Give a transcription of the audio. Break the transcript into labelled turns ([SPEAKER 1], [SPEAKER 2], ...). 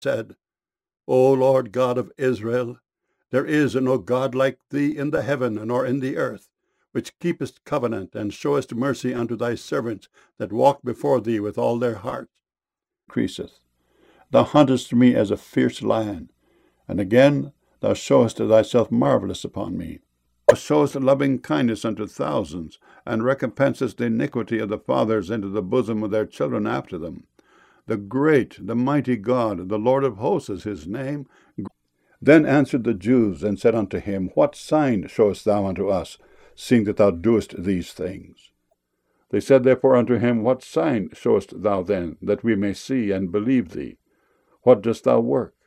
[SPEAKER 1] said, O Lord God of Israel, there is no God like thee in the heaven nor in the earth, which keepest covenant and showest mercy unto thy servants that walk before thee with all their heart. Increaseth. Thou huntest me as a fierce lion, and again thou showest thyself marvelous upon me. Thou showest loving kindness unto thousands, and recompensest the iniquity of the fathers into the bosom of their children after them. The great, the mighty God, the Lord of hosts is his name. Then answered the Jews, and said unto him, What sign showest thou unto us, seeing that thou doest these things? They said therefore unto him, What sign showest thou then, that we may see and believe thee? What dost thou work?